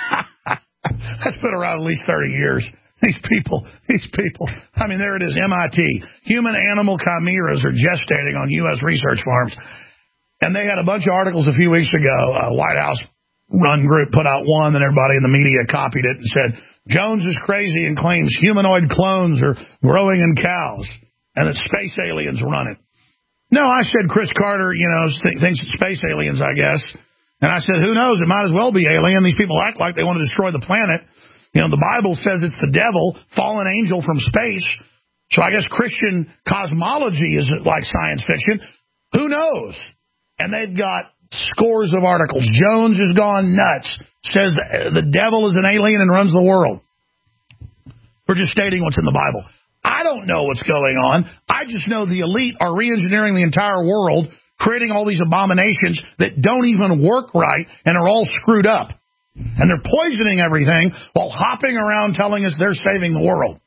That's been around at least 30 years. These people. I mean, there it is, MIT. Human-animal chimeras are gestating on U.S. research farms. And they had a bunch of articles a few weeks ago. White House-run group put out one, and everybody in the media copied it and said, Jones is crazy and claims humanoid clones are growing in cows and that space aliens run it. No, I said Chris Carter, thinks it's space aliens, I guess. And I said, who knows? It might as well be alien. These people act like they want to destroy the planet. The Bible says it's the devil, fallen angel from space. So I guess Christian cosmology is like science fiction. Who knows? And they've got scores of articles. Jones has gone nuts. Says the devil is an alien and runs the world. We're just stating what's in the Bible. I don't know what's going on. I just know the elite are re-engineering the entire world, creating all these abominations that don't even work right and are all screwed up. And they're poisoning everything while hopping around telling us they're saving the world.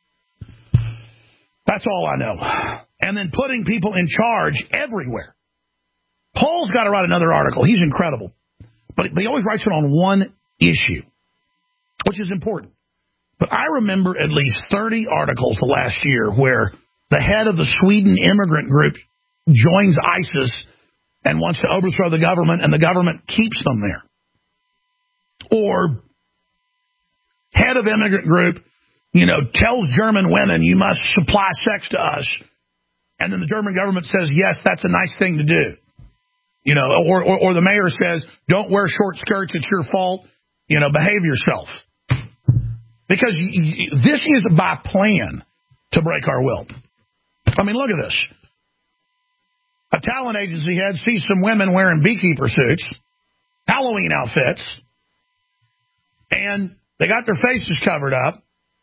That's all I know. And then putting people in charge everywhere. Paul's got to write another article. He's incredible. But he always writes it on one issue, which is important. But I remember at least 30 articles the last year where the head of the Sweden immigrant group joins ISIS and wants to overthrow the government, and the government keeps them there. Or head of immigrant group, tells German women, you must supply sex to us. And then the German government says, yes, that's a nice thing to do. Or the mayor says, don't wear short skirts, it's your fault, behave yourself. Because this is by plan to break our will. I mean, look at this. A talent agency head sees some women wearing beekeeper suits, Halloween outfits, and they got their faces covered up.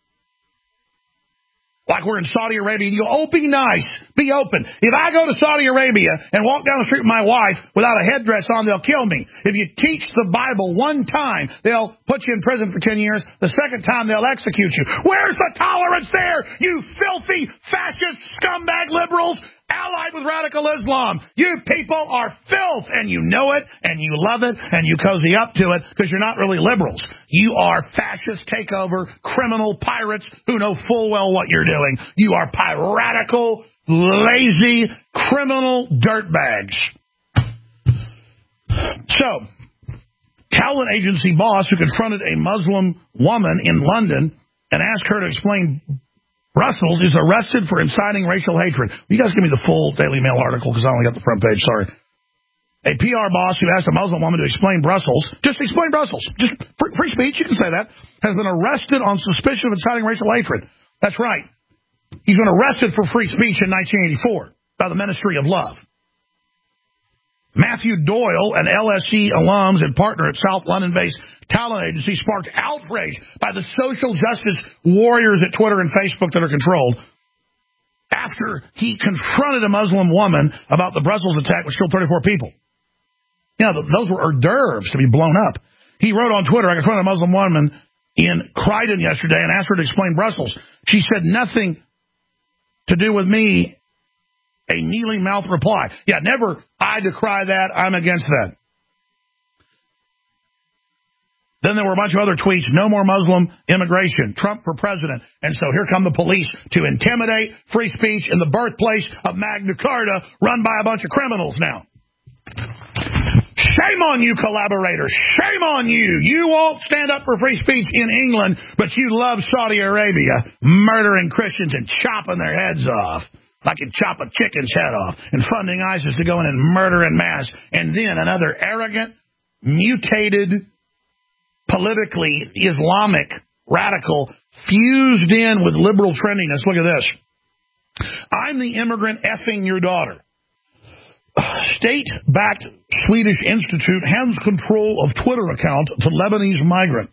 Like we're in Saudi Arabia, and you go, be nice, be open. If I go to Saudi Arabia and walk down the street with my wife without a headdress on, they'll kill me. If you teach the Bible one time, they'll put you in prison for 10 years. The second time, they'll execute you. Where's the tolerance there, you filthy, fascist, scumbag liberals allied with radical Islam? You people are filth, and you know it, and you love it, and you cozy up to it because you're not really liberals. You are fascist takeover, criminal pirates who know full well what you're doing. You are piratical, lazy, criminal dirtbags. So, talent agency boss who confronted a Muslim woman in London and asked her to explain Brussels is arrested for inciting racial hatred. You guys give me the full Daily Mail article because I only got the front page, sorry. A PR boss who asked a Muslim woman to explain Brussels, just explain Brussels, just free speech, you can say that, has been arrested on suspicion of inciting racial hatred. That's right. He's been arrested for free speech in 1984 by the Ministry of Love. Matthew Doyle, an LSE alums and partner at South London-based talent agency, sparked outrage by the social justice warriors at Twitter and Facebook that are controlled after he confronted a Muslim woman about the Brussels attack, which killed 34 people. Yeah, those were hors d'oeuvres to be blown up. He wrote on Twitter, I confronted a Muslim woman in Croydon yesterday and asked her to explain Brussels. She said nothing to do with me. A kneeling mouth reply. Yeah, never I decry that. I'm against that. Then there were a bunch of other tweets. No more Muslim immigration. Trump for president. And so here come the police to intimidate free speech in the birthplace of Magna Carta, run by a bunch of criminals now. Shame on you, collaborators. Shame on you. You won't stand up for free speech in England, but you love Saudi Arabia, murdering Christians and chopping their heads off. Like you'd chop a chicken's head off, and funding ISIS to go in and murder en masse. And then another arrogant, mutated, politically Islamic radical fused in with liberal trendiness. Look at this. I'm the immigrant effing your daughter. State-backed Swedish Institute hands control of Twitter account to Lebanese migrant.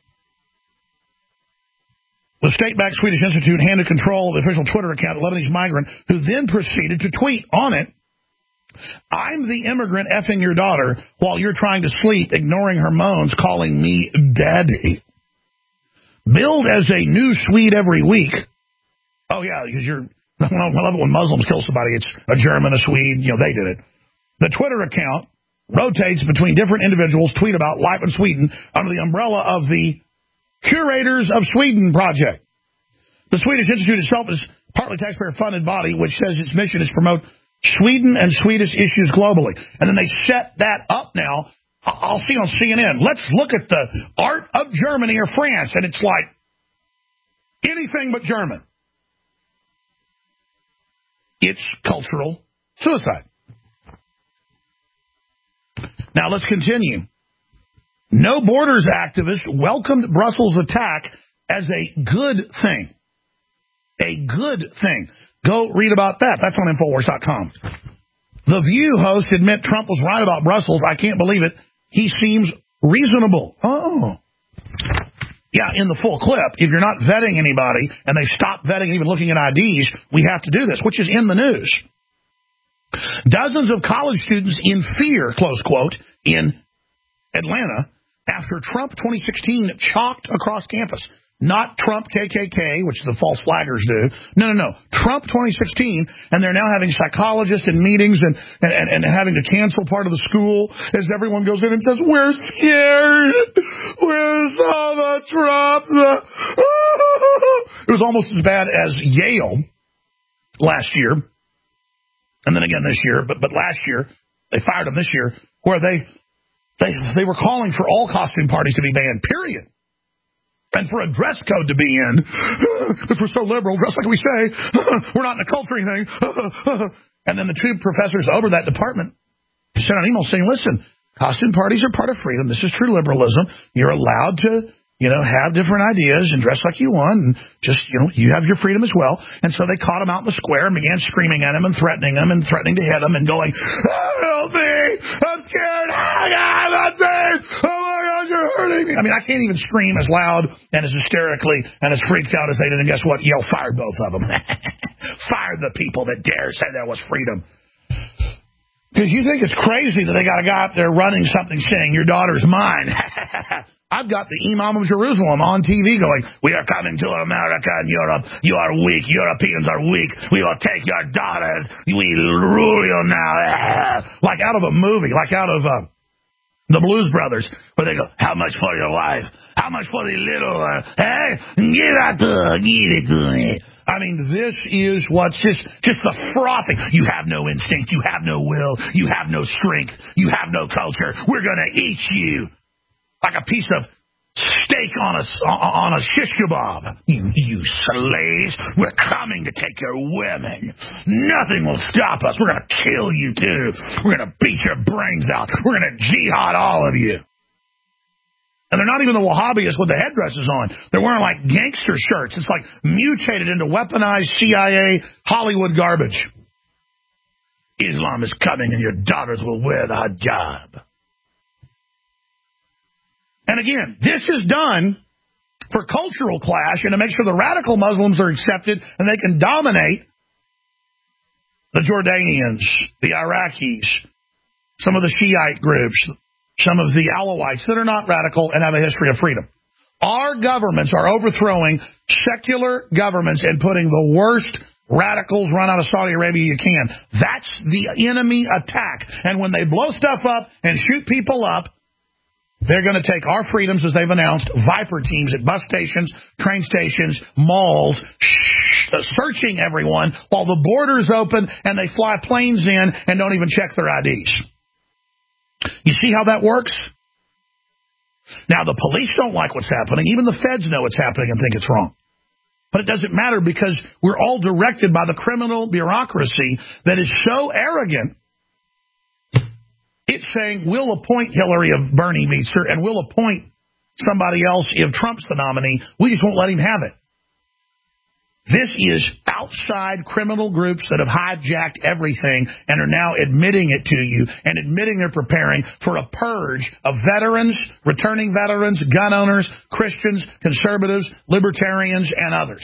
The state-backed Swedish Institute handed control of the official Twitter account to Lebanese migrant, who then proceeded to tweet on it, I'm the immigrant effing your daughter while you're trying to sleep, ignoring her moans, calling me daddy. Billed as a new Swede every week. Oh, yeah, because I love it when Muslims kill somebody. It's a German, a Swede, they did it. The Twitter account rotates between different individuals, tweet about life in Sweden under the umbrella of the Curators of Sweden project. The Swedish Institute itself is partly taxpayer-funded body, which says its mission is to promote Sweden and Swedish issues globally. And then they set that up now. I'll see on CNN. Let's look at the art of Germany or France, and it's like anything but German. It's cultural suicide. Now let's continue. No Borders activist welcomed Brussels attack as a good thing. A good thing. Go read about that. That's on Infowars.com. The View host admit Trump was right about Brussels. I can't believe it. He seems reasonable. Oh. Yeah, in the full clip, if you're not vetting anybody and they stop vetting, even looking at IDs, we have to do this, which is in the news. Dozens of college students in fear, close quote, in Atlanta after Trump 2016 chalked across campus. Not Trump KKK, which the false flaggers do. No. Trump 2016, and they're now having psychologists and meetings and having to cancel part of the school as everyone goes in and says, we're scared. Where's all the Trump? It was almost as bad as Yale last year. And then again this year, but last year, they fired them this year, where they were calling for all costume parties to be banned, period. And for a dress code to be in, because we're so liberal, dress like we say, we're not in a culture or anything. And then the two professors over that department sent an email saying, listen, costume parties are part of freedom. This is true liberalism. You're allowed to, have different ideas and dress like you want, and just, you have your freedom as well. And so they caught him out in the square and began screaming at him and threatening to hit him and going, help me, I'm scared, oh God, that's it, oh my God, you're hurting me. I mean, I can't even scream as loud and as hysterically and as freaked out as they did, and guess what? Yale fired both of them. Fired the people that dare say there was freedom. Because you think it's crazy that they got a guy up there running something saying, your daughter's mine. I've got the Imam of Jerusalem on TV going, we are coming to America and Europe. You are weak. Europeans are weak. We will take your daughters. We rule you now. Like out of a movie, like out of the Blues Brothers, where they go, how much for your wife? How much for the little one? Hey, give it to me. I mean, this is what's just the frothing. You have no instinct. You have no will. You have no strength. You have no culture. We're going to eat you like a piece of steak on a shish kebab. You slaves, we're coming to take your women. Nothing will stop us. We're going to kill you, too. We're going to beat your brains out. We're going to jihad all of you. And they're not even the Wahhabis with the headdresses on. They're wearing like gangster shirts. It's like mutated into weaponized CIA Hollywood garbage. Islam is coming and your daughters will wear the hijab. And again, this is done for cultural clash and to make sure the radical Muslims are accepted and they can dominate the Jordanians, the Iraqis, some of the Shiite groups, some of the Alawites that are not radical and have a history of freedom. Our governments are overthrowing secular governments and putting the worst radicals run out of Saudi Arabia you can. That's the enemy attack. And when they blow stuff up and shoot people up, they're going to take our freedoms, as they've announced, Viper teams at bus stations, train stations, malls, searching everyone while the border's open and they fly planes in and don't even check their IDs. You see how that works? Now, the police don't like what's happening. Even the feds know what's happening and think it's wrong. But it doesn't matter because we're all directed by the criminal bureaucracy that is so arrogant. It's saying, we'll appoint Hillary if Bernie meets her, and we'll appoint somebody else if Trump's the nominee. We just won't let him have it. This is outside criminal groups that have hijacked everything and are now admitting it to you and admitting they're preparing for a purge of veterans, returning veterans, gun owners, Christians, conservatives, libertarians, and others.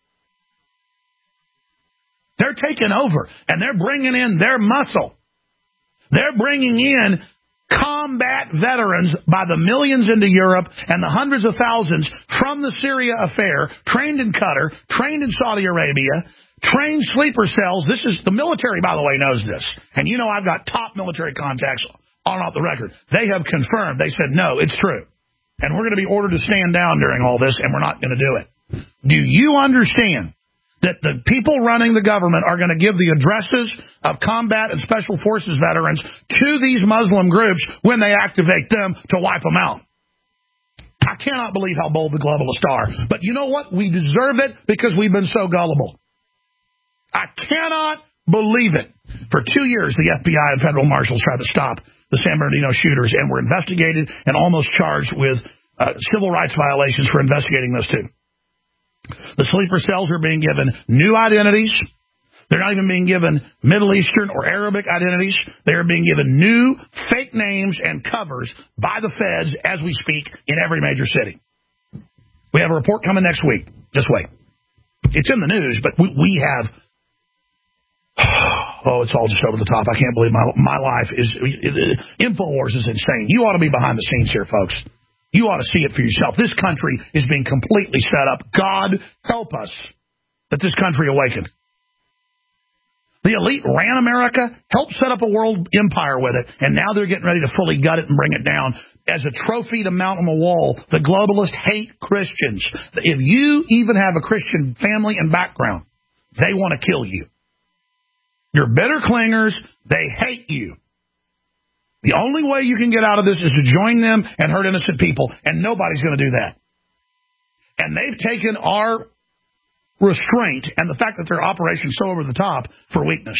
They're taking over, and they're bringing in their muscle. They're bringing in combat veterans by the millions into Europe and the hundreds of thousands from the Syria affair, trained in Qatar, trained in Saudi Arabia, trained sleeper cells. This is the military, by the way, knows this. And you know I've got top military contacts on off the record. They have confirmed. They said, no, it's true. And we're going to be ordered to stand down during all this, and we're not going to do it. Do you understand that the people running the government are going to give the addresses of combat and special forces veterans to these Muslim groups when they activate them to wipe them out? I cannot believe how bold the globalists are. But you know what? We deserve it because we've been so gullible. I cannot believe it. For 2 years, the FBI and federal marshals tried to stop the San Bernardino shooters and were investigated and almost charged with civil rights violations for investigating those two. The sleeper cells are being given new identities. They're not even being given Middle Eastern or Arabic identities. They are being given new fake names and covers by the feds as we speak in every major city. We have a report coming next week. Just wait. It's in the news, but we have... Oh, it's all just over the top. I can't believe my life is... InfoWars is insane. You ought to be behind the scenes here, folks. You ought to see it for yourself. This country is being completely set up. God help us that this country awakened. The elite ran America, helped set up a world empire with it, and now they're getting ready to fully gut it and bring it down as a trophy to mount on the wall. The globalists hate Christians. If you even have a Christian family and background, they want to kill you. You're bitter clingers. They hate you. The only way you can get out of this is to join them and hurt innocent people, and nobody's going to do that. And they've taken our restraint and the fact that they're operating so over the top for weakness.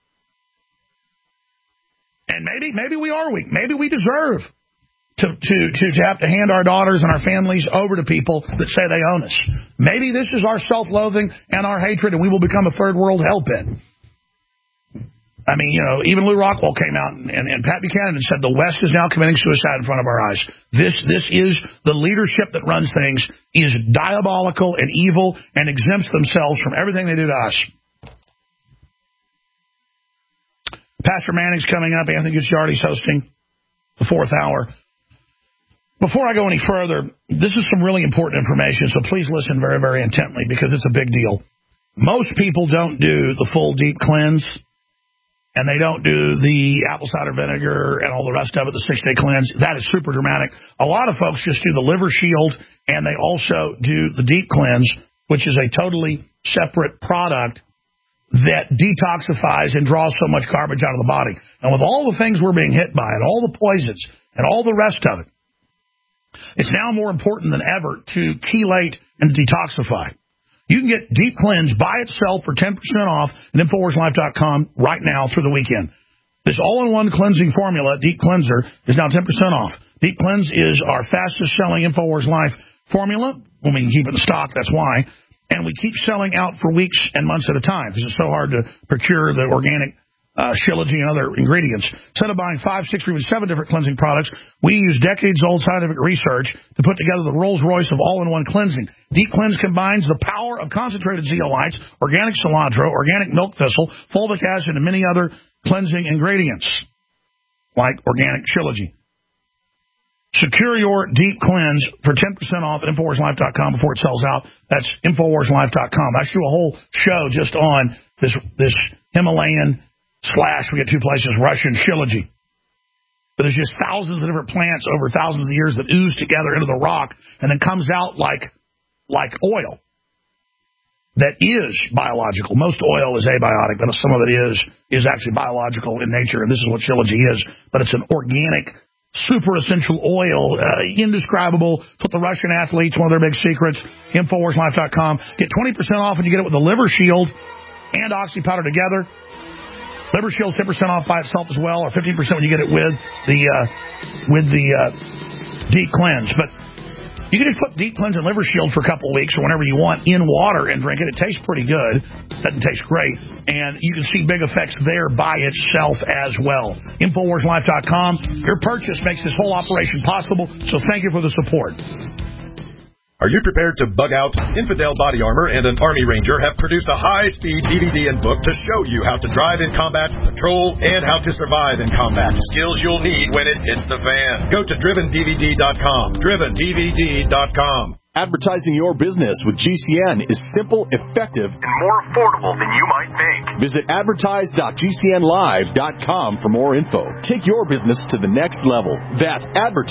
And maybe we are weak. Maybe we deserve to have to hand our daughters and our families over to people that say they own us. Maybe this is our self-loathing and our hatred, and we will become a third world hellpit. I mean, you know, even Lou Rockwell came out and Pat Buchanan said the West is now committing suicide in front of our eyes. This is the leadership that runs things is diabolical and evil and exempts themselves from everything they do to us. Pastor Manning's coming up. Anthony Gucciardi's hosting the 4th hour. Before I go any further, this is some really important information, so please listen very, very intently because it's a big deal. Most people don't do the full deep cleanse. And they don't do the apple cider vinegar and all the rest of it, the 6-day cleanse. That is super dramatic. A lot of folks just do the liver shield, and they also do the deep cleanse, which is a totally separate product that detoxifies and draws so much garbage out of the body. And with all the things we're being hit by and all the poisons and all the rest of it, It's now more important than ever to chelate and detoxify. You can get Deep Cleanse by itself for 10% off at InfoWarsLife.com right now through the weekend. This all-in-one cleansing formula, Deep Cleanser, is now 10% off. Deep Cleanse is our fastest-selling InfoWars Life formula. When we can keep it in stock, that's why. And we keep selling out for weeks and months at a time because it's so hard to procure the organic Shilajit and other ingredients. Instead of buying 5, 6, or even 7 different cleansing products, we use decades-old scientific research to put together the Rolls-Royce of all-in-one cleansing. Deep Cleanse combines the power of concentrated zeolites, organic cilantro, organic milk thistle, fulvic acid, and many other cleansing ingredients, like organic Shilajit. Secure your Deep Cleanse for 10% off at InfoWarsLife.com before it sells out. That's InfoWarsLife.com. I should do a whole show just on this Himalayan / we get 2 places, Russian Shilajit. But there's just thousands of different plants over thousands of years that ooze together into the rock and then comes out like oil that is biological. Most oil is abiotic, but some of it is actually biological in nature, and this is what Shilajit is. But it's an organic, super essential oil, indescribable. It's what the Russian athletes, one of their big secrets, InfoWarsLife.com. Get 20% off when you get it with the Liver Shield and Oxy Powder together. Liver Shield 10% off by itself as well, or 15% when you get it with the Deep Cleanse. But you can just put Deep Cleanse and Liver Shield for a couple of weeks or whenever you want in water and drink it. It tastes pretty good. Doesn't taste great. And you can see big effects there by itself as well. InfoWarsLife.com. Your purchase makes this whole operation possible, so thank you for the support. Are you prepared to bug out? Infidel Body Armor and an Army Ranger have produced a high-speed DVD and book to show you how to drive in combat, patrol, and how to survive in combat. Skills you'll need when it hits the fan. Go to DrivenDVD.com. DrivenDVD.com. Advertising your business with GCN is simple, effective, and more affordable than you might think. Visit advertise.gcnlive.com for more info. Take your business to the next level. That's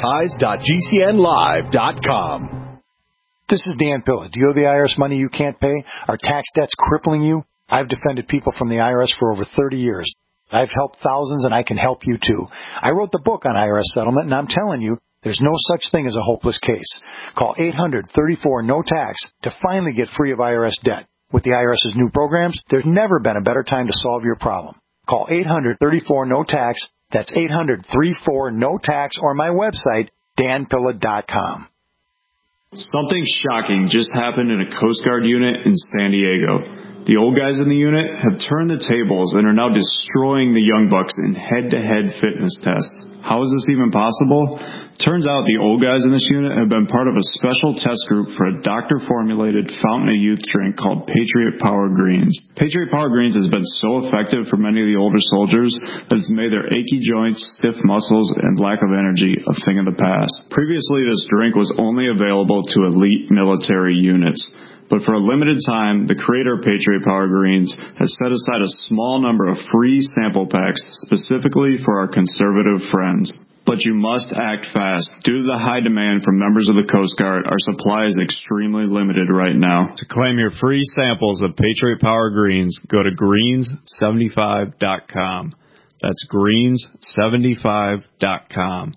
advertise.gcnlive.com. This is Dan Pilla. Do you owe the IRS money you can't pay? Are tax debts crippling you? I've defended people from the IRS for over 30 years. I've helped thousands, and I can help you too. I wrote the book on IRS settlement, and I'm telling you, there's no such thing as a hopeless case. Call 800-34-NO-TAX to finally get free of IRS debt. With the IRS's new programs, there's never been a better time to solve your problem. Call 800-34-NO-TAX. That's 800-34-NO-TAX, or my website, danpilla.com. Something shocking just happened in a Coast Guard unit in San Diego. The old guys in the unit have turned the tables and are now destroying the young bucks in head-to-head fitness tests. How is this even possible? Turns out the old guys in this unit have been part of a special test group for a doctor-formulated fountain of youth drink called Patriot Power Greens. Patriot Power Greens has been so effective for many of the older soldiers that it's made their achy joints, stiff muscles, and lack of energy a thing of the past. Previously, this drink was only available to elite military units. But for a limited time, the creator of Patriot Power Greens has set aside a small number of free sample packs specifically for our conservative friends. But you must act fast. Due to the high demand from members of the Coast Guard, our supply is extremely limited right now. To claim your free samples of Patriot Power Greens, go to greens75.com. That's greens75.com.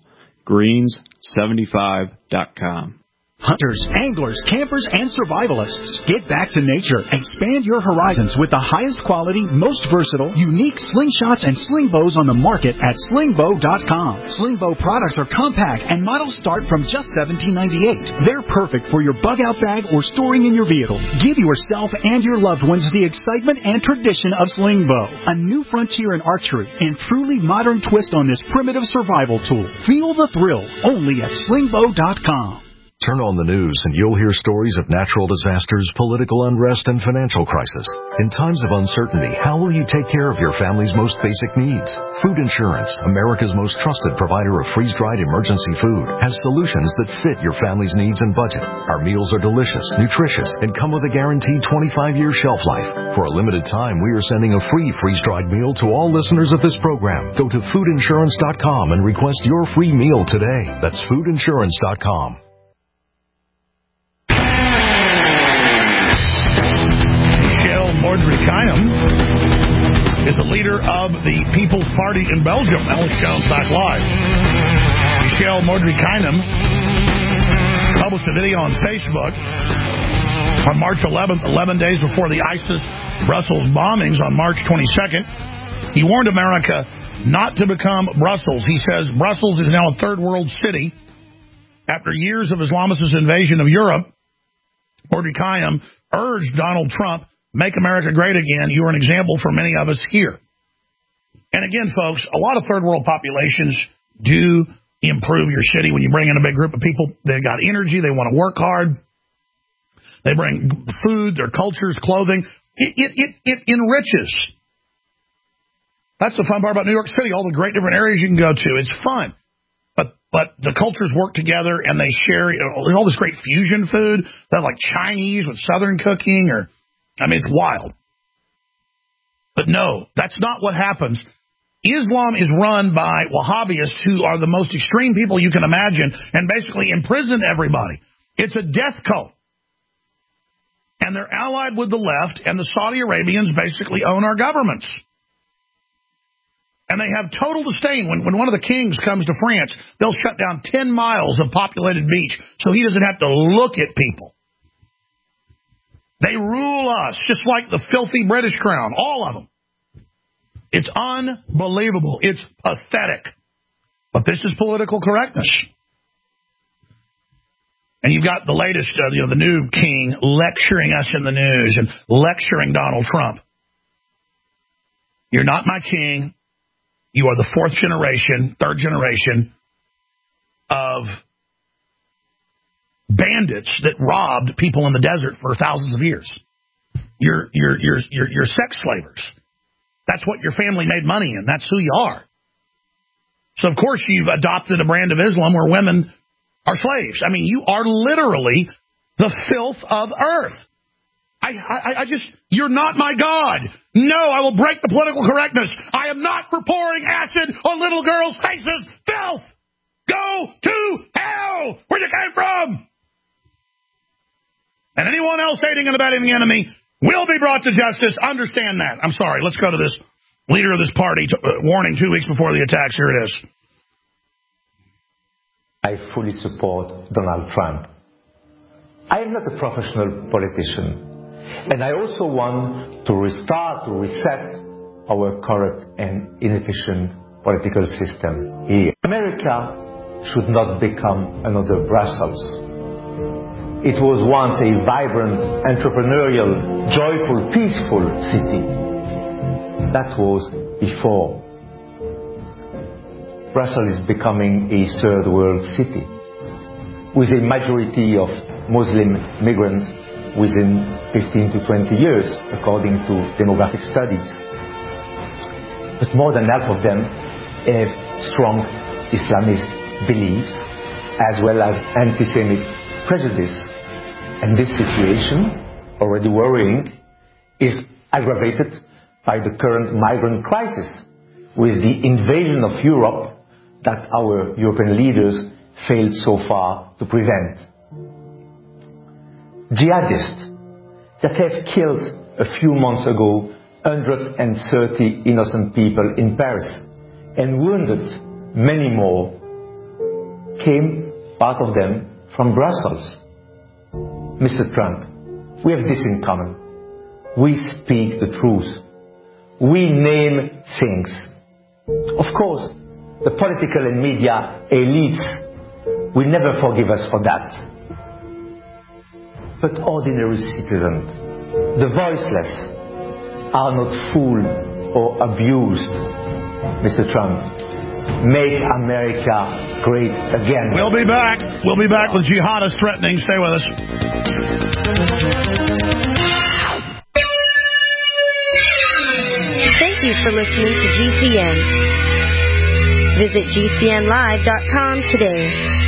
greens75.com. Hunters, anglers, campers, and survivalists, get back to nature. Expand your horizons with the highest quality, most versatile, unique slingshots and sling bows on the market at slingbow.com. Slingbow products are compact and models start from just $17.98. They're perfect for your bug-out bag or storing in your vehicle. Give yourself and your loved ones the excitement and tradition of Slingbow, a new frontier in archery and truly modern twist on this primitive survival tool. Feel the thrill only at slingbow.com. Turn on the news and you'll hear stories of natural disasters, political unrest, and financial crisis. In times of uncertainty, how will you take care of your family's most basic needs? Food Insurance, America's most trusted provider of freeze-dried emergency food, has solutions that fit your family's needs and budget. Our meals are delicious, nutritious, and come with a guaranteed 25-year shelf life. For a limited time, we are sending a free freeze-dried meal to all listeners of this program. Go to foodinsurance.com and request your free meal today. That's foodinsurance.com. Mordred Kynum is the leader of the People's Party in Belgium. Alex Jones back live. Michelle Mordred Kynum a video on Facebook on March 11th, 11 days before the ISIS Brussels bombings on March 22nd. He warned America not to become Brussels. He says Brussels is now a third world city. After years of Islamicist invasion of Europe, Mordecai urged Donald Trump, make America great again. You are an example for many of us here. And again, folks, a lot of third world populations do improve your city when you bring in a big group of people. They've got energy. They want to work hard. They bring food, their cultures, clothing. It enriches. That's the fun part about New York City, all the great different areas you can go to. It's fun. But the cultures work together, and they share all this great fusion food. That's like Chinese with Southern cooking. It's wild. But no, that's not what happens. Islam is run by Wahhabists who are the most extreme people you can imagine and basically imprison everybody. It's a death cult. And they're allied with the left, and the Saudi Arabians basically own our governments. And they have total disdain. When one of the kings comes to France, they'll shut down 10 miles of populated beach so he doesn't have to look at people. They rule us just like the filthy British crown, all of them. It's unbelievable. It's pathetic. But this is political correctness. And you've got the latest, the new king lecturing us in the news and lecturing Donald Trump. You're not my king. You are the third generation of bandits that robbed people in the desert for thousands of years. You're sex slavers. That's what your family made money in. That's who you are. So, of course, you've adopted a brand of Islam where women are slaves. You are literally the filth of earth. You're not my God. No, I will break the political correctness. I am not for pouring acid on little girls' faces. Filth! Go to hell where you came from. And anyone else hating and abetting the enemy will be brought to justice. Understand that. I'm sorry. Let's go to this leader of this party. Warning 2 weeks before the attacks. Here it is. I fully support Donald Trump. I am not a professional politician. And I also want to reset our corrupt and inefficient political system here. America should not become another Brussels. It was once a vibrant, entrepreneurial, joyful, peaceful city. That was before. Brussels is becoming a third world city with a majority of Muslim migrants within 15 to 20 years, according to demographic studies. But more than half of them have strong Islamist beliefs, as well as anti-Semitic prejudice. And this situation, already worrying, is aggravated by the current migrant crisis, with the invasion of Europe that our European leaders failed so far to prevent. Jihadists that have killed a few months ago 130 innocent people in Paris and wounded many more came, part of them, from Brussels. Mr. Trump, we have this in common. We speak the truth. We name things. Of course, the political and media elites will never forgive us for that. But ordinary citizens, the voiceless, are not fooled or abused. Mr. Trump, make America great again. We'll be back. We'll be back with jihadists threatening. Stay with us. Thank you for listening to GCN. Visit GCNlive.com today.